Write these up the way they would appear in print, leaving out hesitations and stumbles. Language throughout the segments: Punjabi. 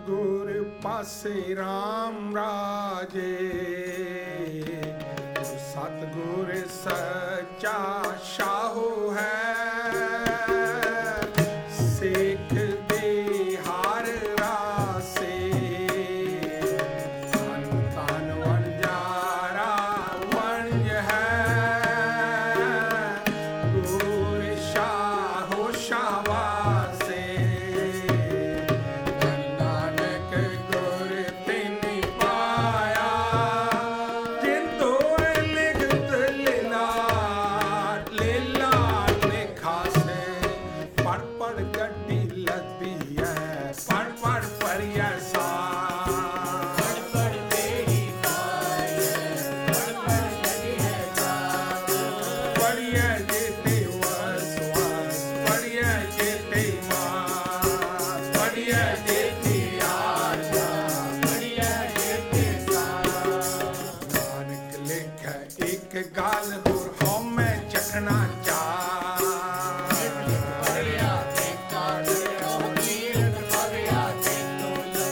ਗੁਰ ਪਾਸੇ ਰਾਮ ਰਾਜੇ, ਸਤਿਗੁਰ ਸੱਚਾ ਸ਼ਾਹੋ ਹੈ, ਸਿੱਖ ਦੇ ਹਰ ਰਾਸੇ, ਧਨ ਧਨ ਵਣਜਾਰਾ ਵਣਜ ਹੈ, ਗੁਰ ਸ਼ਾਹੋ ਸ਼ਾਹਵਾਸੇ, ਨਾਨਕ ਗੁਰ ਤਿਨਿ ਪਾਇਆ, ਜਿਨ ਤੋਏ ਲਿਖਤ ਲੀਲਾ, ਲੀਲਾ ਲਿਖਾਸੇ, ਪੜ ਪੜ ਗੱਡੀ ਲੱਦੀ ਹੈ, ਪੜ ਪੜ ਪਰਿਆ ਸਾਰ, ਪੜ ਪੜ ਤੇਰੀ ਪਾਏ, ਪੜ ਪੜ ਲਗੀ ਹੈ ਕਾਟ, ਪੜਿਆ ਜੀਤੇ ਵਸ ਵਸ, ਪੜਿਆ ਜੀਤੇ ਮਾਰ, ਪੜਿਆ ਜੀਤੇ ਆਸ਼ਾ, ਪੜਿਆ ਜੀਤੇ ਸਾਰ, ਨਾਨਕ ਲਿਖੈ ਇੱਕ ਗੱਲ ਹੋਰ ਹਉਮੈ ਚੱਖਣਾ ਚਾਰ, ਪੜਿਆ ਤੇ ਕਾਟ ਉਹ ਕੀਰਤ ਭਗਿਆ ਤੇ ਤੋਲ,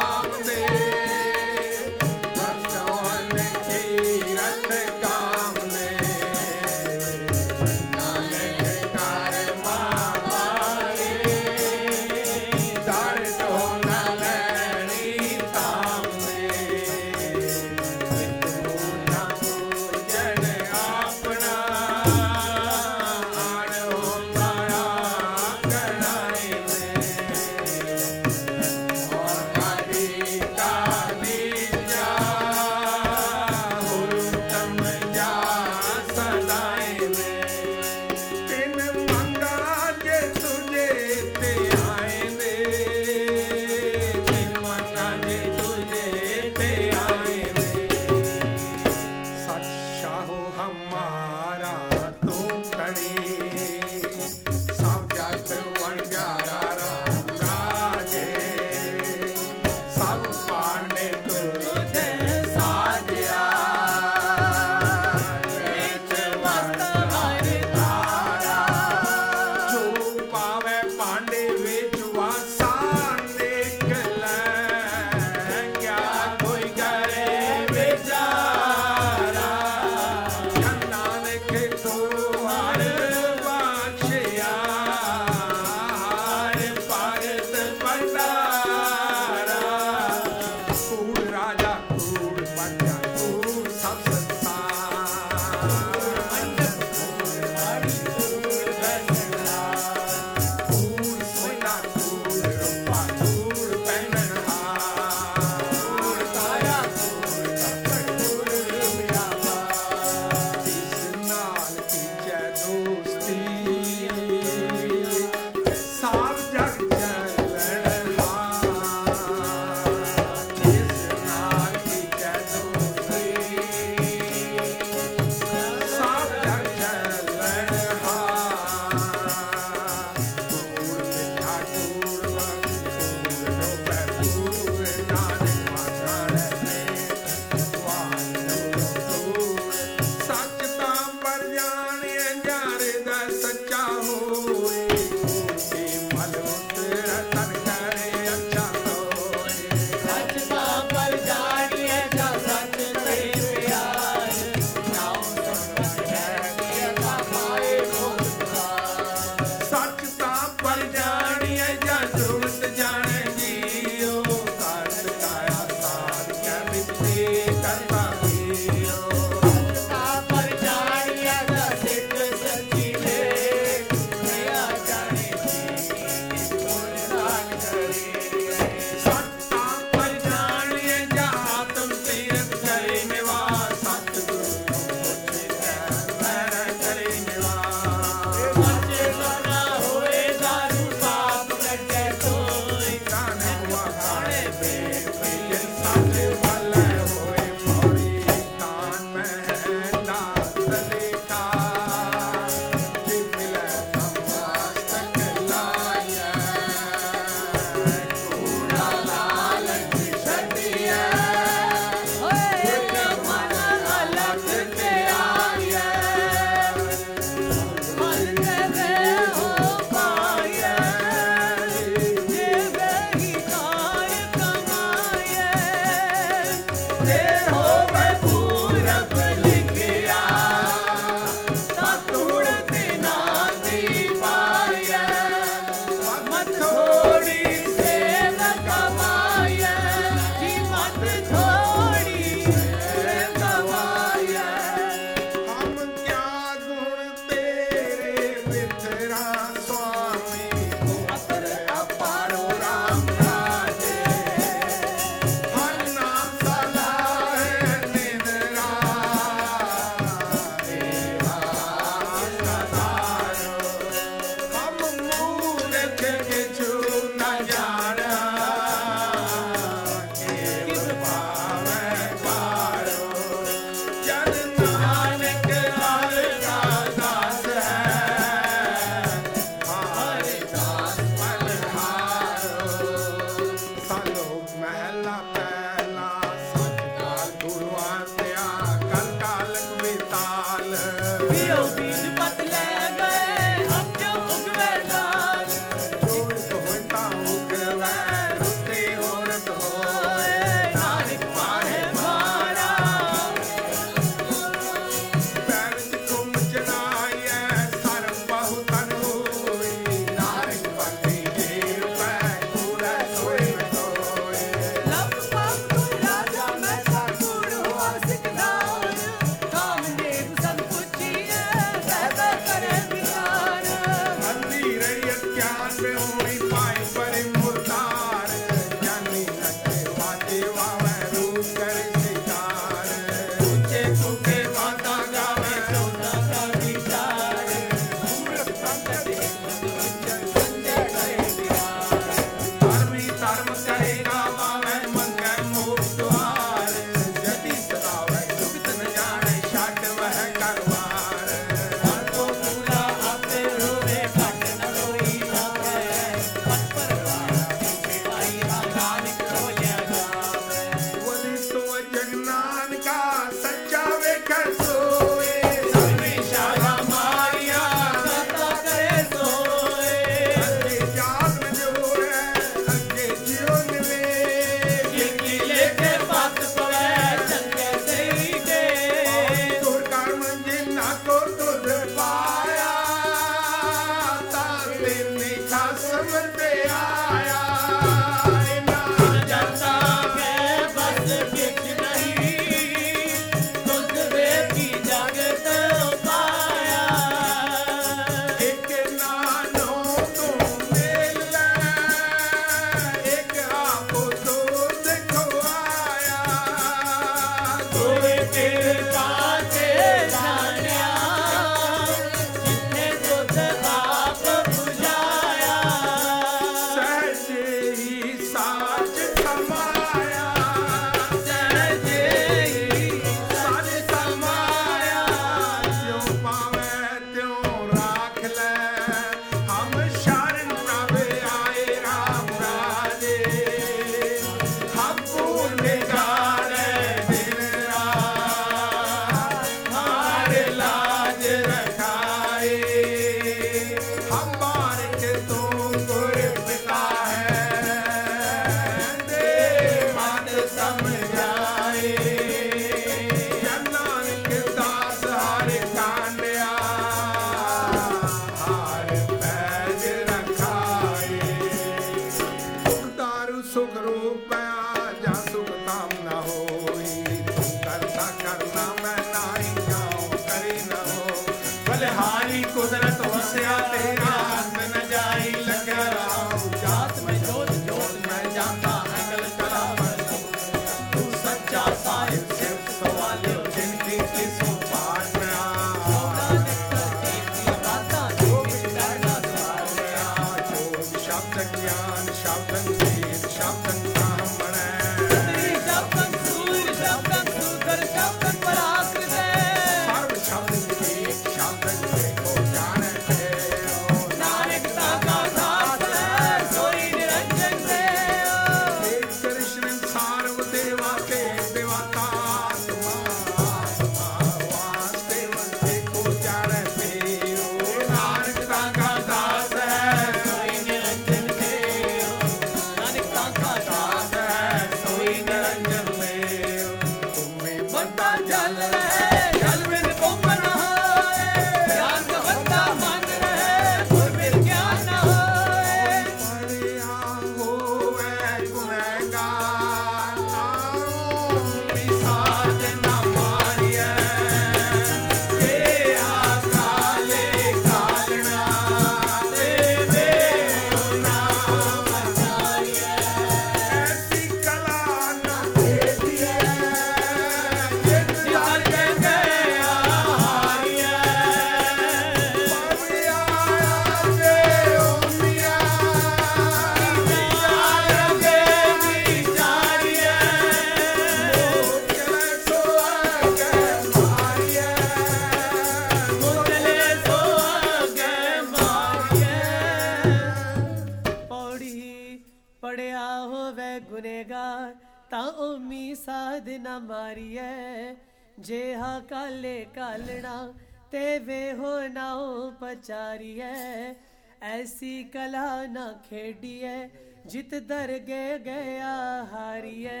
ऐसी कला न खेडिए जित दरगे गया हारिए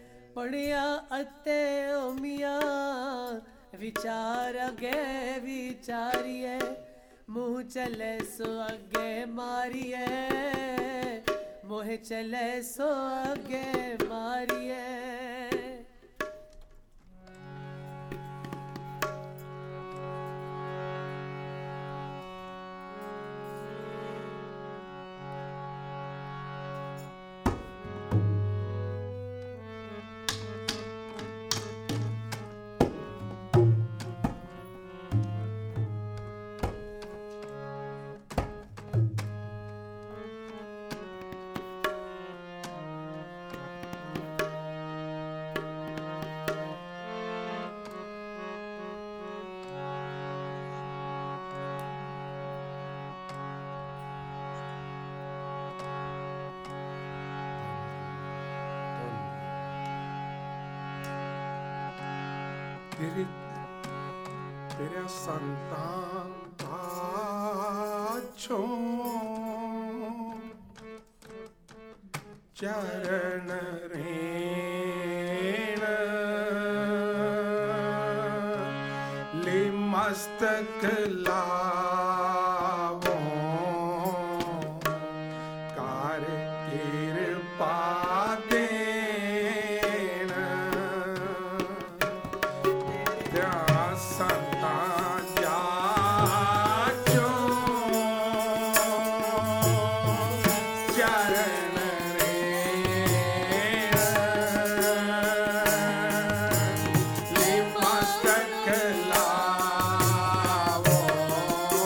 पढ़िया अते ओमिया विचार अगे विचारिए मुँह चले सो अगे मारिए मोह चले सो अगे मारिए। ਤੇਰੇ ਸੰਤਾਂ ਪਾਛੋਂ ਚਰਨ ਰੇਣ ਲੇ ਮਸਤਕ ਲਾਵੋ ਕਰ ਕਿਰਪਾ ਦੇਣ ਤੇਰਾ ਸੰਤਾਂ ਜਾਚੋਂ ਚਰਨ ਲੇ ਮਸਤਕ ਲਾਵੋ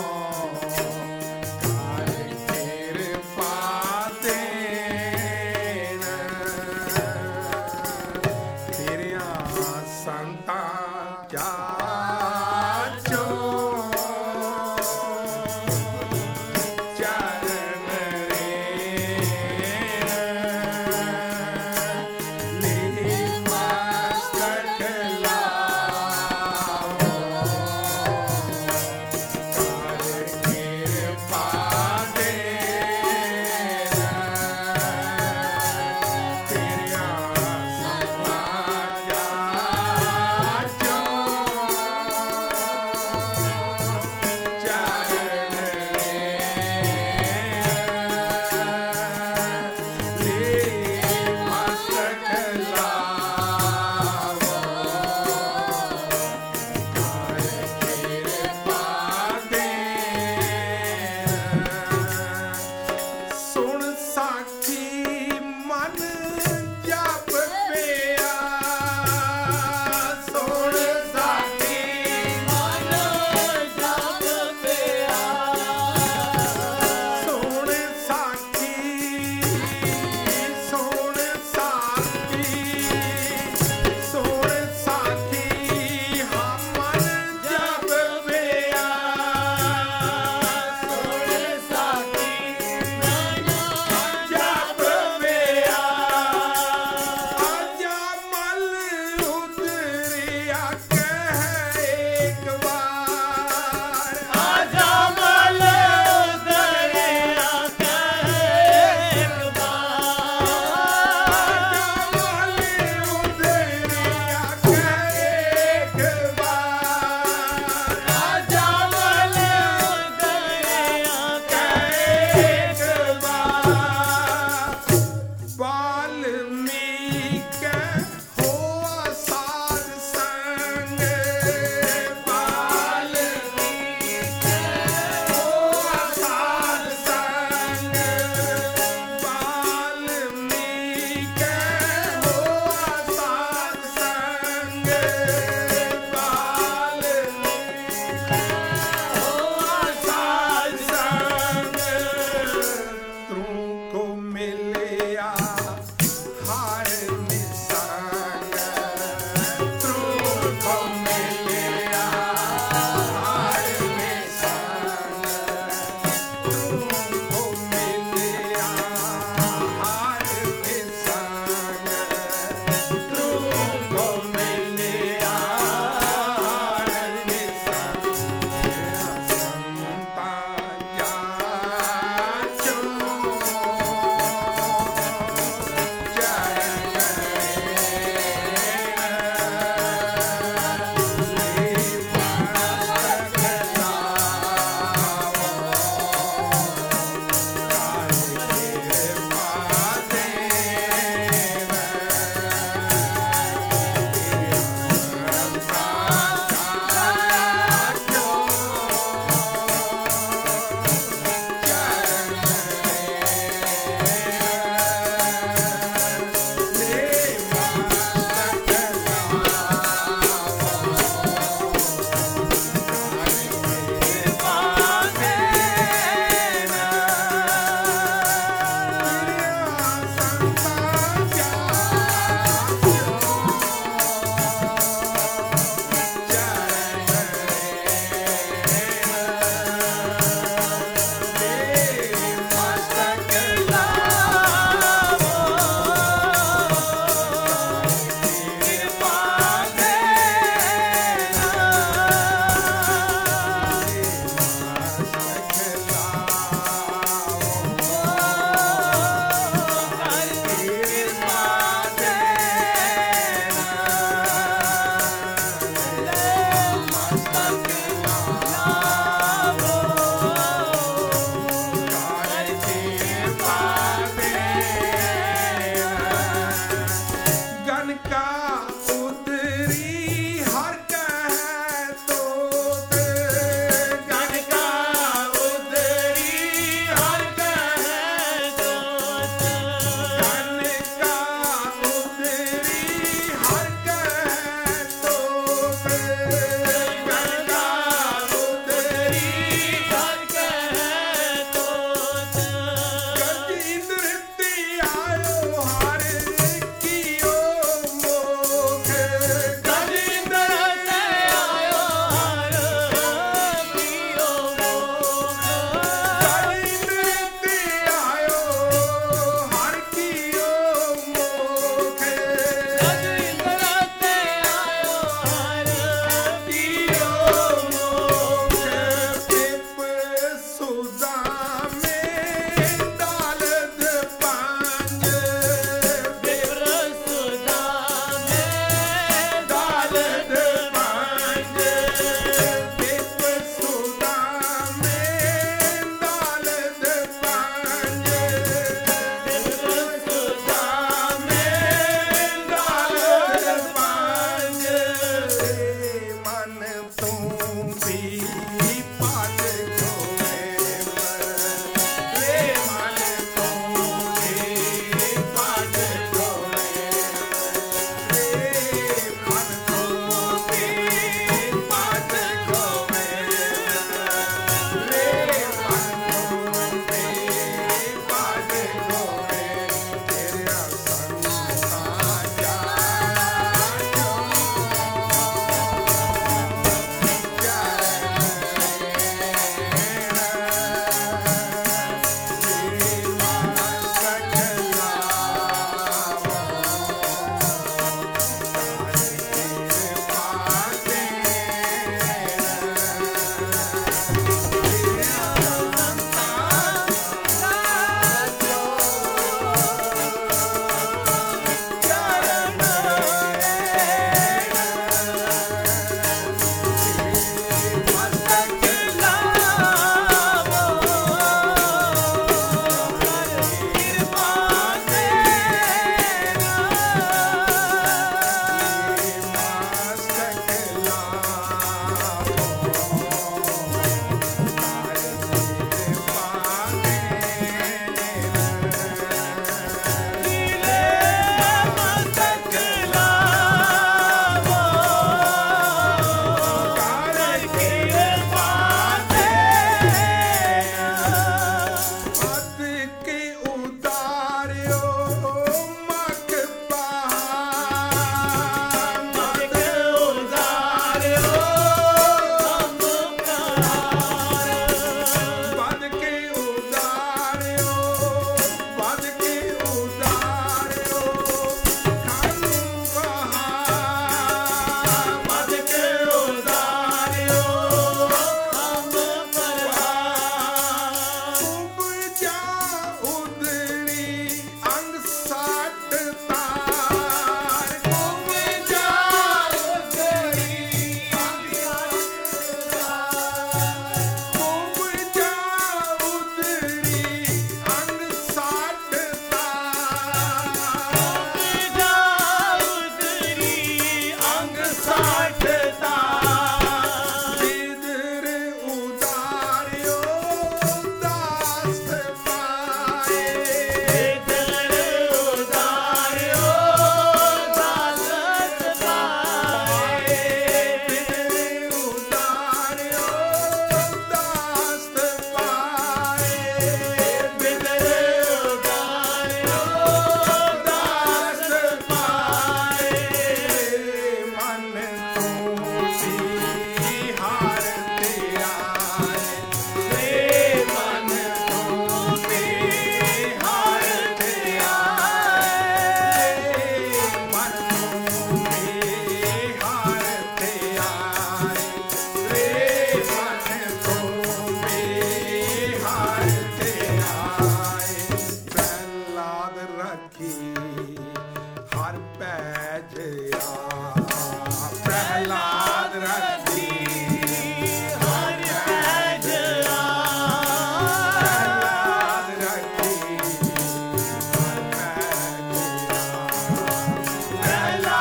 प्रहलाद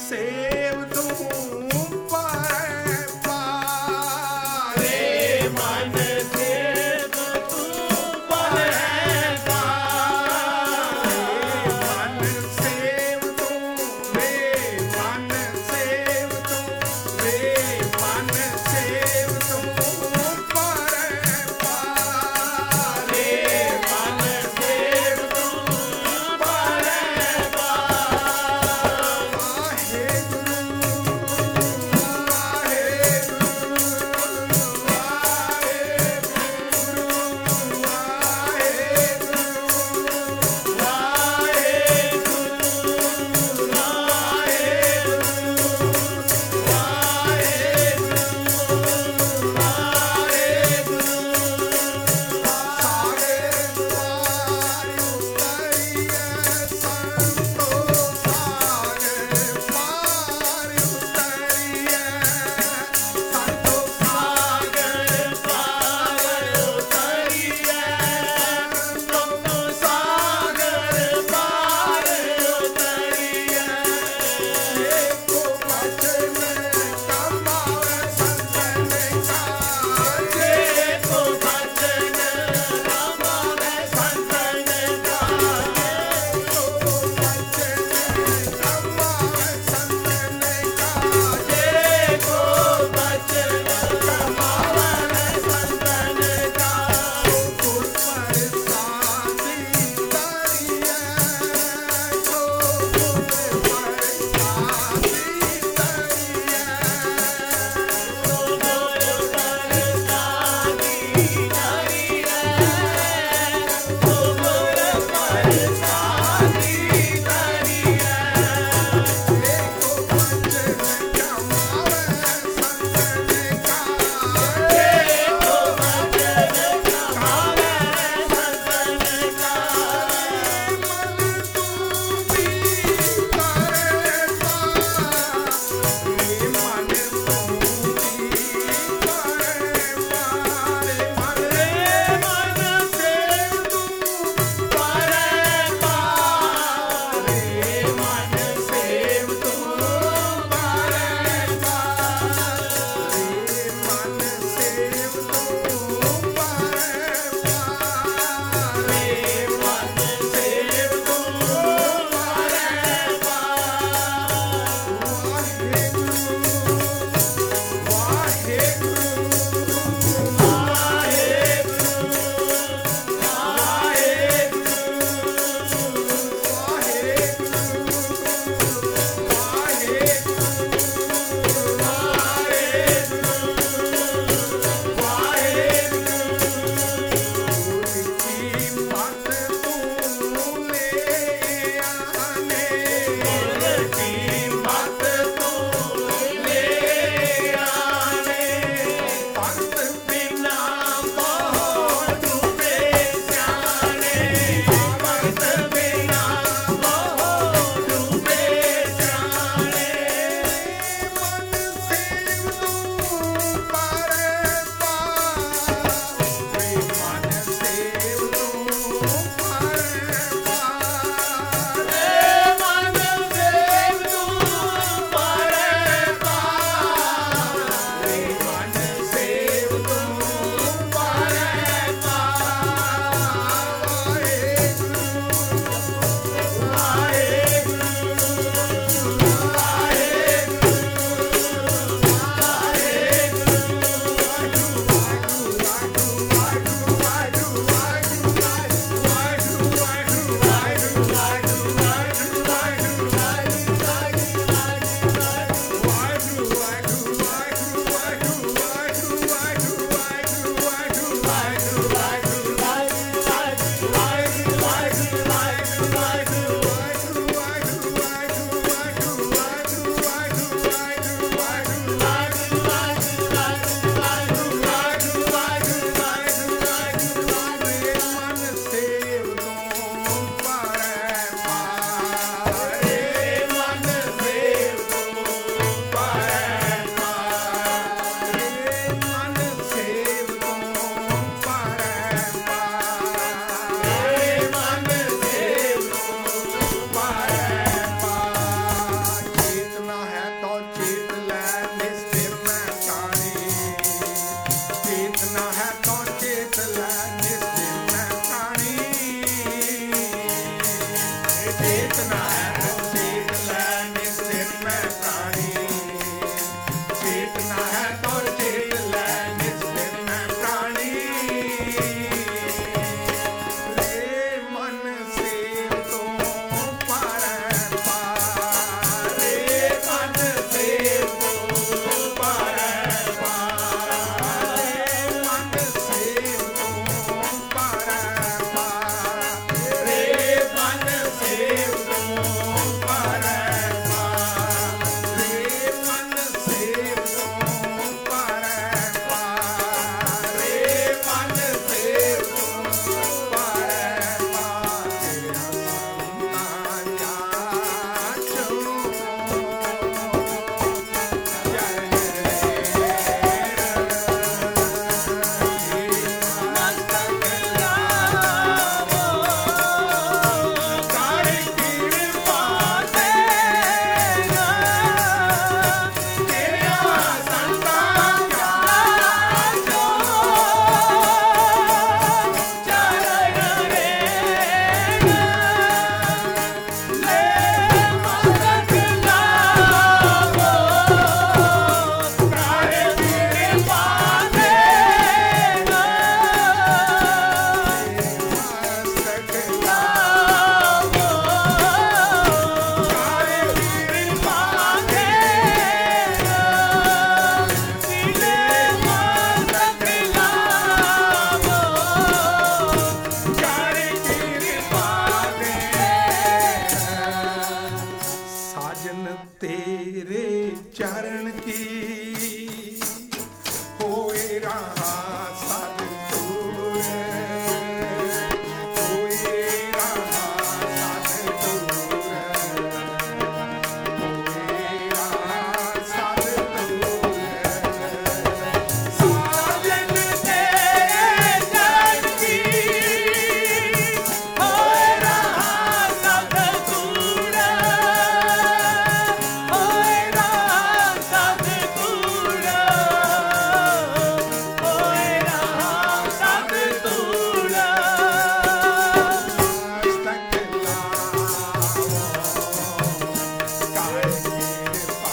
ਸੇਵ ਤੂੰ ਪਾਰੇ ਪਾਰੇ ਮਨ ਸੇਵ ਤੂੰ ਪਾਰੇ ਪਾਰੇ ਮਨ ਸੇਵ ਤੂੰ ਵੇ ਮਨ ਸੇਵ ਤੂੰ ਵੇ ਮਨ ਸੇਵ ਤੂੰ ਪਾਰੇ ਪਾਰੇ ਮਨ ਸੇਵ ਤੂੰ ਪਾਰੇ ਵਾਹਿਗੁਰੂ तेरे चरण की होए रहा सतगुर, होए रहा सतगुर, होए रहा सतगुर। साजन तेरे चरण की होए रहा सतगुर, होए रहा सतगुर, होए रहा सतगुर। मस्तक लावो काहे कृपा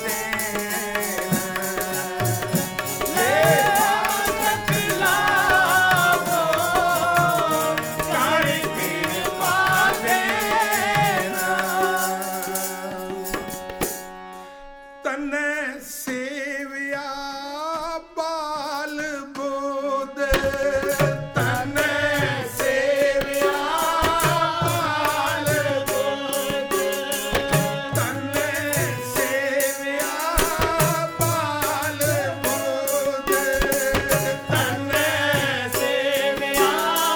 तन्ने सेविया बाल बुध, तन्ने सेविया बाल बुध, तन्ने सेविया बाल बुध, तन्ने सेविया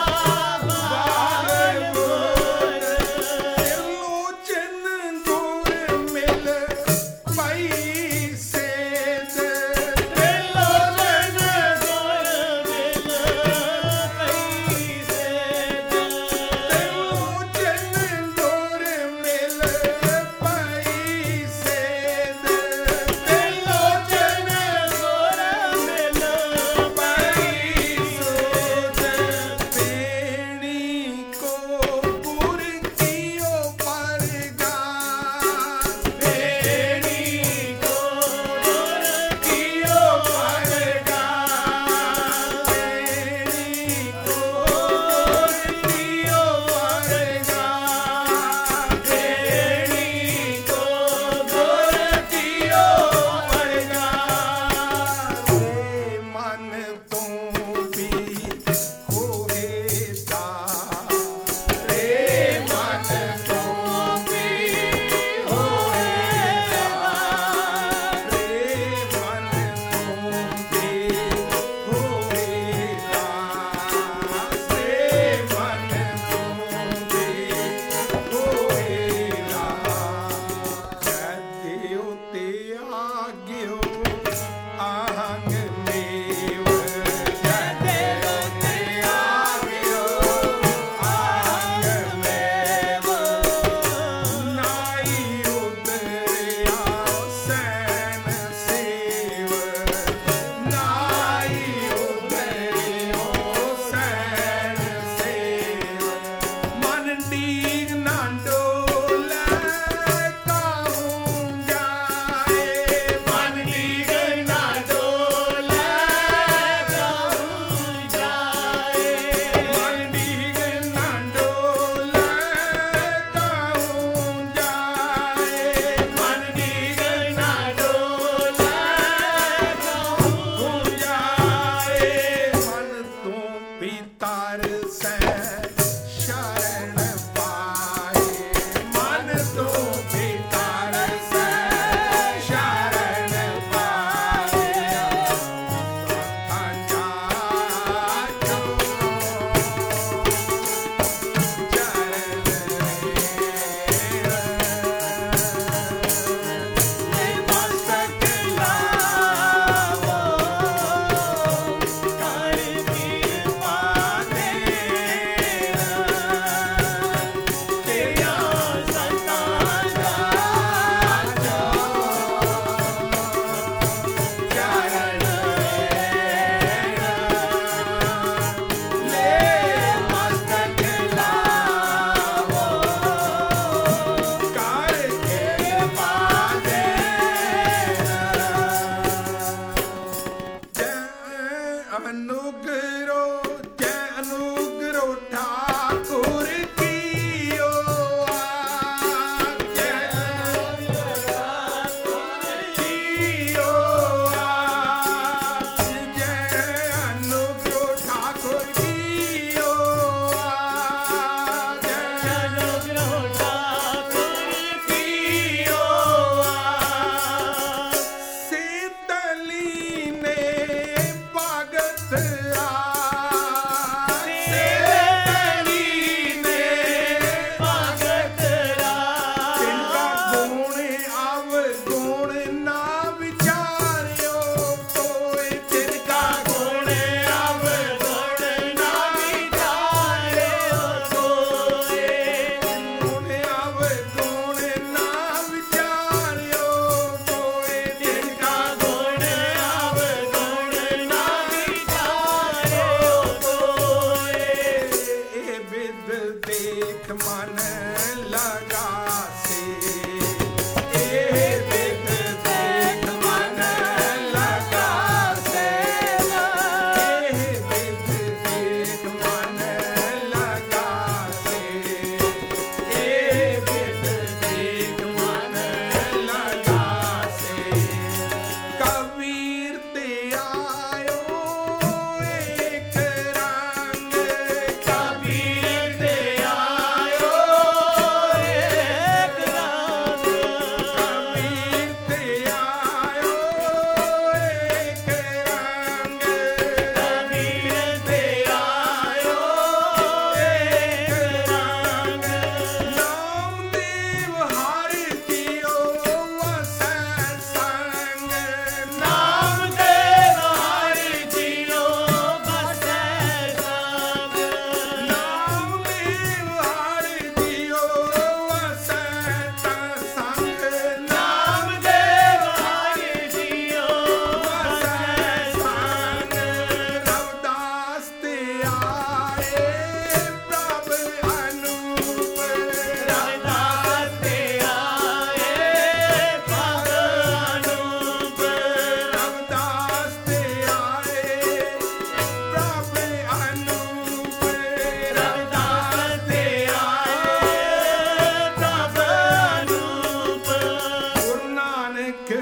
बाल बुध। लोचन गुर मिल पई सेध,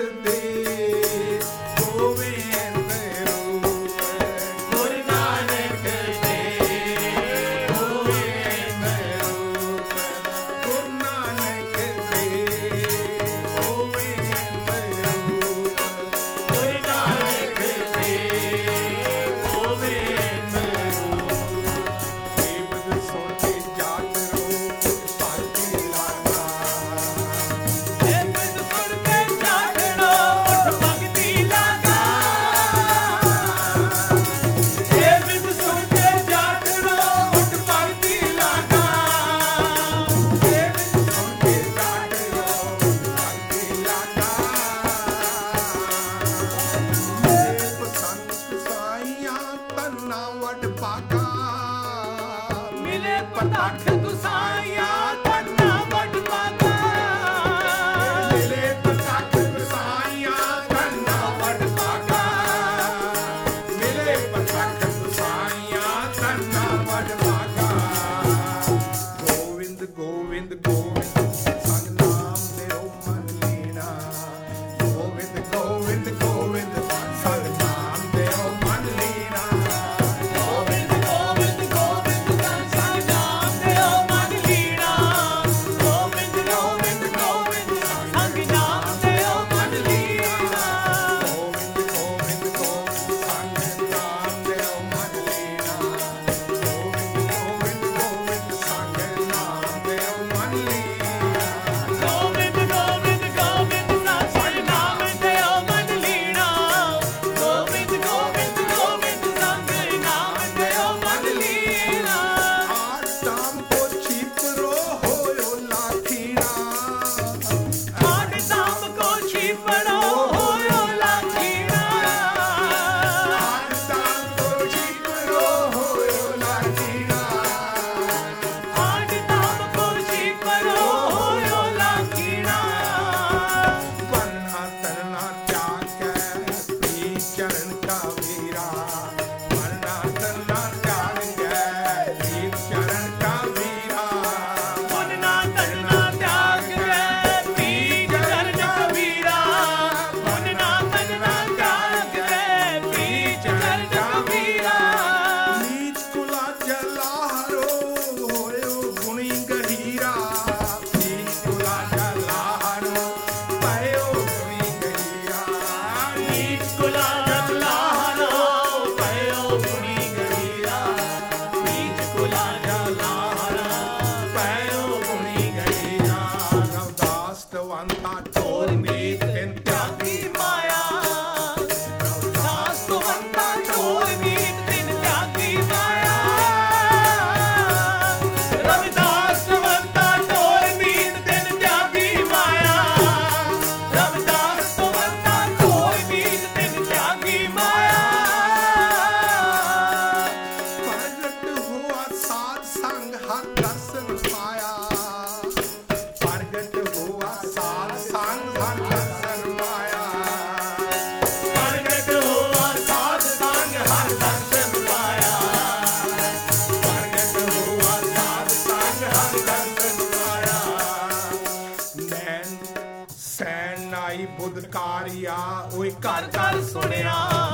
ਦੇ ਗੋਬਿੰਦ ਰੂਪ ਗੁਰੂ ਨਾਨਕ ਦੇ ਗੋਬਿੰਦ ਰੂਪ ਗੁਰੂ ਨਾਨਕ ਦੇ ਗੋਬਿੰਦ ਰੂਪ ਗੁਰੂ ਨਾਨਕ ਦੇ ਗੋਬਿੰਦ ਸੇਵਕ ਸੁਣ ਕੇ ਜਾਤ ਰੂਪ ਭਗਤੀ ਲਾਗਾ ਇਹ ਬਿਨ ਸੁਣ ਕੇ ਜਾਗਣਾ ਉੱਠ ਭਗਤੀ ਲਾਗਾ ਇਹ ਬਿਨ ਸੁਣ ਕੇ ਜਾਗਣਾ ਉੱਠ ਭਗਤੀ ਲਾਗਾ ਇਹ ਵਿੱਚ ਸੁਣ ਕੇ ਜਾਤ ਰੂਪ ਭਗਤੀ ਲਾਗਾ ਇਹ ਪਸੰਦ ਸਾਈਆਂ ਤੰਨਾ ਵਡ ਪਾਗਾ ਮਿਲੇ ਪਤਖ ਗੁਸਾਈਆਂ ਤੰਨਾ ਵੱਡ ਪਾਗਾ ਮਿਲੇ ਪਤਖ ਸਾਈਆਂ ਤੰਨਾ ਵਡ ਪਾਗਾ ਮਿਲੇ ਪਤਖ ਸਾਈਆਂ ਤੰਨਾ ਵਡ ਪਾਗਾ ਗੋਵਿੰਦ ਗੋਵਿੰਦ ਗੋਵਿੰਦ ਸੰਗ ਨਾਮ ਦੇਉ ਮਨ ਲੀਣਾ ਗੋਵਿੰਦ ਗੋਵਿੰਦ ਗੋਵਿੰਦ ਸੰਗ ਨਾਮ ਦੇਉ ਮਨ ਲੀਣਾ ਗੋਬਿੰਦ ਗੋਬਿੰਦ ਗੋਬਿੰਦ ਸੰਗ ਨਾਮ ਦਿਓ ਮਨ ਲੀਣਾ ਗੋਬਿੰਦ ਗੋਬਿੰਦ ਗੋਬਿੰਦ ਸੰਗ ਨਾਮ ਦਿਓ ਮਨ ਲੀਣਾ ਗੋਵਿੰਦ ਗੋਵਿੰਦ ਗੋਵਿੰਦ ਸੰਗ ਨਾਮ ਦੇਉ ਮਨ ਲੀਣਾ ਗੋਵਿੰਦ ਗੋਵਿੰਦ ਗੋਵਿੰਦ ਸੰਗ ਨਾਮ ਦੇਉ ਮਨ ਲੀਣਾ ਗੋਬਿੰਦ ਗੋਬਿੰਦ ਗੋਬਿੰਦ ਸੰਗ ਨਾਮ ਦਿਓ ਮਨ ਲੀਣਾ ਗੋਬਿੰਦ ਗੋਬਿੰਦ ਗੋਬਿੰਦ ਸੰਗ ਨਾਮ ਦਿਓ ਮਨ ਲੀਣਾ ਆਟਾਮ ਕੋ ਛਿਪਰੋ ਹੋਇਓ ਲਾਖੀਣਾ ਆਟ ਨਾਮ ਕੋ ਛਿਪੜੋ ਹੋਇਓ ਲਾਖੀਣਾ ਆਟਾਮ ਕੋ ਛਿਪਰੋ ਹੋਇਓ ਲਾਖੀਣਾ ਆਟ ਨਾਮ ਕੋ ਛਿਪੜੋ ਹੋਇਓ ਲਾਖੀਣਾ ਵਰਨਾ ਤਰਨਾ ਤਿਆਗ ਕੇ ਪੀ ਚਰਨ ਕਾ ਵੀਰਾ ਵਰਨਾ ਤਰਨਾ ਤਿਆਗ ਕੇ ਪੀ ਚਰਨ ਕਾ ਵੀਰਾ ਮਨ ਨਾ ਤਨਨਾ ਤਿਆਗ ਕੇ ਪੀ ਚਰਨ ਕਬੀਰਾ ਮਨ ਨਾ ਤਨਨਾ ਤਿਆਗ ਕੇ ਪੀ ਚਰਨ ਕਬੀਰਾ ਨੀਚ ਕੁਲਾ ਜਲਾਹਰੋ ਹੋਇਓ ਗੁਣੀ ਗਹੀਰਾ ਨੀਚ ਕੁਲਾ ਜਲਾਹਰੋ ਪਇਓ ਗੁਣੀ ਗਹੀਰਾ ਨੀਚ ਕੁਲਾ ਜਲਾਹਰੋ ਪਇਓ ਗੁਣੀ ਗਹੀਰਾ ਨੀਚ ਕੁਲਾ ਜਲਾਹਰੋ ਪਇਓ ਗੁਣੀ ਗਹੀਰਾ ਰਵਦਾਸ ਤਵੰਤਾ ਟੋਲ ਮੀਤ ਤਿੰਨ ਤਿਆਗੀ ਮਾਇਆ ਦਾਸ ਤੋਂ ਬੰਦਾ ਢੋਲ ਮੀਤ ਤਿਨ ਤਿਆਗੀ ਮਾਇਆ ਰਵਿਦਾਸ ਤੋਂ ਬੰਦਾ ਢੋਲ ਮੀਤ ਤਿਨ ਤਿਆਗੀ ਮਾਇਆ ਰਵਿਦਾਸ ਤੋਂ ਬੰਦਾ ਢੋਲ ਮੀਤ ਤਿਨ ਤਿਆਗੀ ਮਾਇਆ ਪ੍ਰਗਟ ਹੋਆ ਸਾਧ ਸੰਗ ਹਰ ਦਰਸ਼ਨ ਪਾਇਆ ਪ੍ਰਗਟ ਹੋਆ ਸਾਧ ਸੰਗ ਹਰ ਦਰਸ਼ਨ ਪਾਇਆ ਪ੍ਰਗਟ ਹੋਆ ਸਾਧ ਸੰਗ ਹਰ ਦਰਸ਼ਨ ਪਾਇਆ ਪ੍ਰਗਟ ਹੋਆ ਸਾਧ ਸੰਗ ਹਰ ਦਰਸ਼ਨ ਪਾਇਆ ਨੈਣ ਸੈਣ ਆਈ ਬੁੱਧਕਾਰੀਆ ਓਏ ਘਰ ਘਰ ਸੁਣਿਆ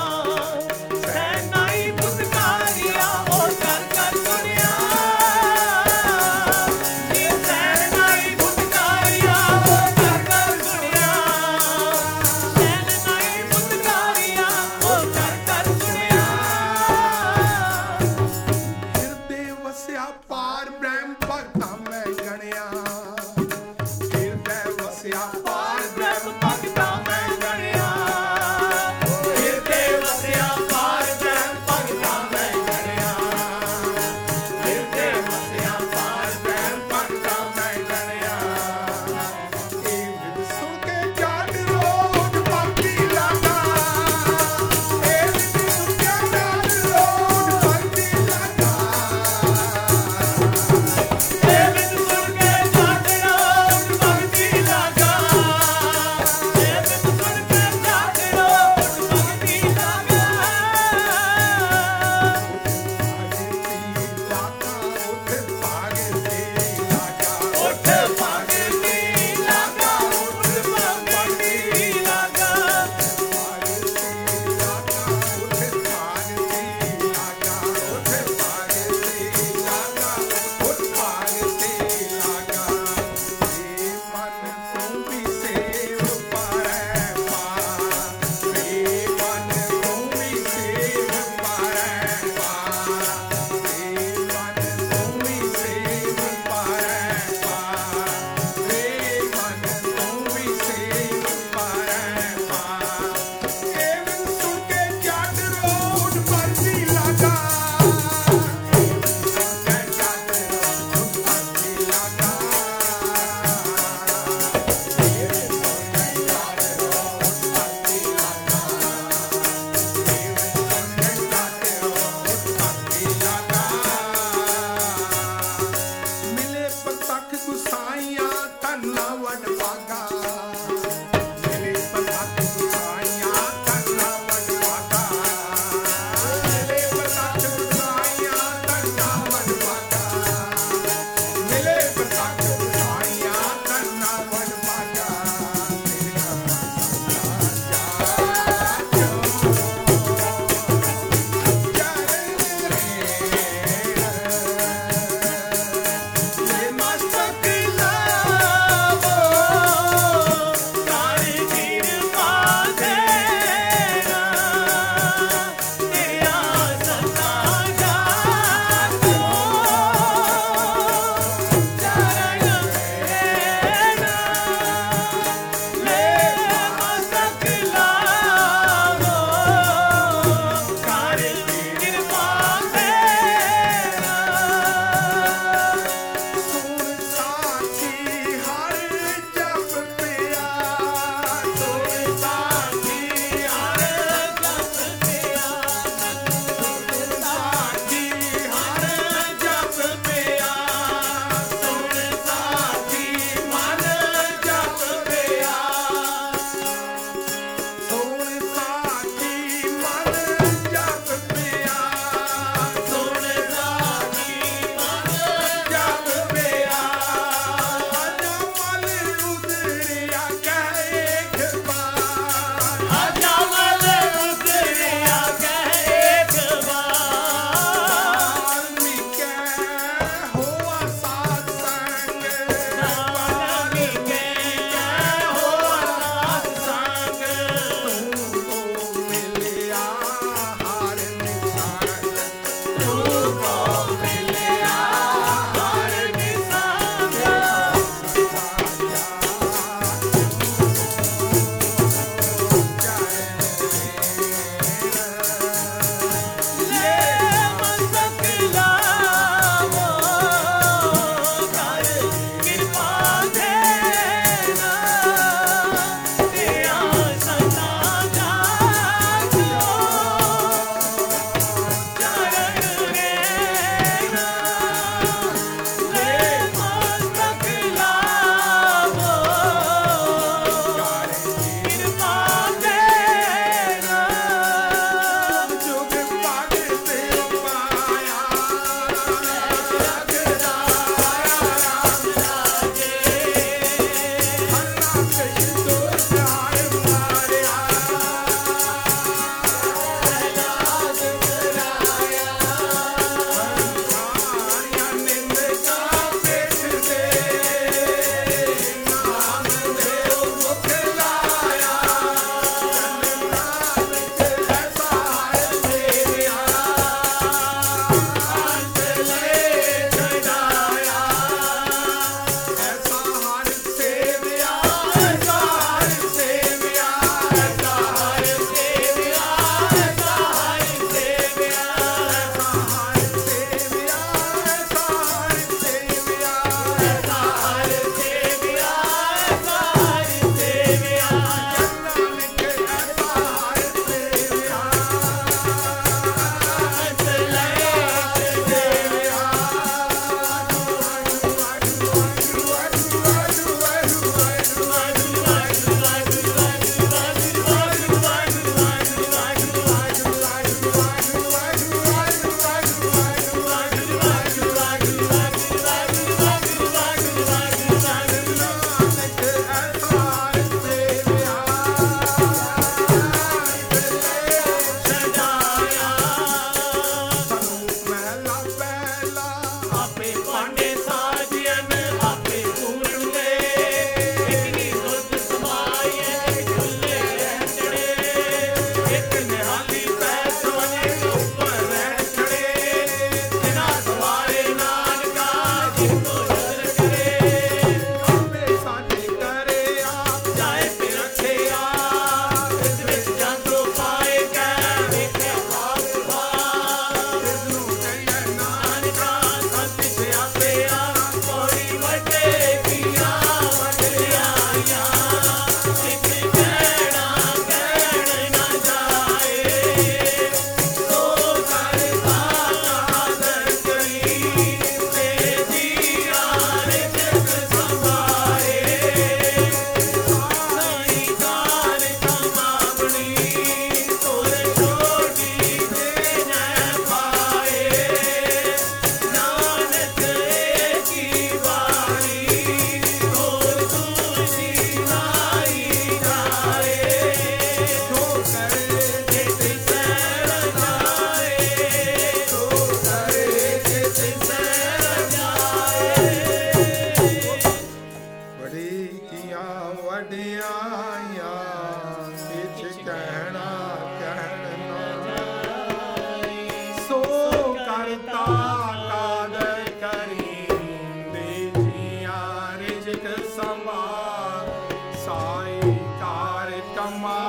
ਸੈਨਾਈ ਬੁੱਧਕਾਰੀਆ ਉਹ ਘਰ ਘਰ ਸੁਣਿਆ ਇਹ ਸੈਨਾਈ ਬੁੱਧਕਾਰੀਆ ਉਹ ਘਰ ਘਰ ਸੁਣਿਆ ਸੈਨਾਈ ਬੁੱਧਕਾਰੀਆ ਉਹ ਘਰ ਘਰ ਸੁਣਿਆ ਹਿਰਦੇ ਵਸਿਆ ਪਾਰ ਬ੍ਰਹਮ ਭਗਤਾਂ ਮੈਂ ਗਣਿਆ ਹਿਰਦੇ ਵਸਿਆ ਪਾਰ ਬ੍ਰਹਮ ਭਗਤਾਂ ਮੈਂ ਗਣਿਆ ਹਿਰਦੇ ਵਸਿਆ ਪਾਰ ਬ੍ਰਹਮ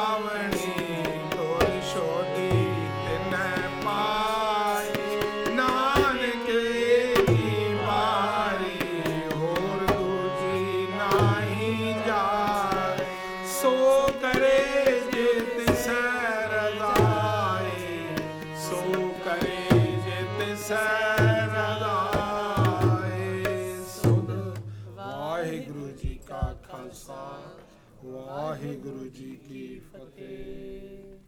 ਪਾਵਣੀ ਤੋਰੀ ਛੋਟੀ ਤਿਨੈ ਪਾਈ ਨਾਨਕ ਏਕੀ ਵਾਰੀ ਹੋਰ ਦੂਜੀ ਨਾਹੀ ਜਾਏ ਸੋ ਕਰੇ ਜੇ ਤਿਸੈ ਰਜ਼ਾਏ ਸੋ ਕਰੇ ਜੇ ਤਿਸੈ ਵਾਹਿਗੁਰੂ ਜੀ ਕਾ ਖਾਲਸਾ ਵਾਹਿਗੁਰੂ ਜੀ ਕੀ ਫਤਿਹ।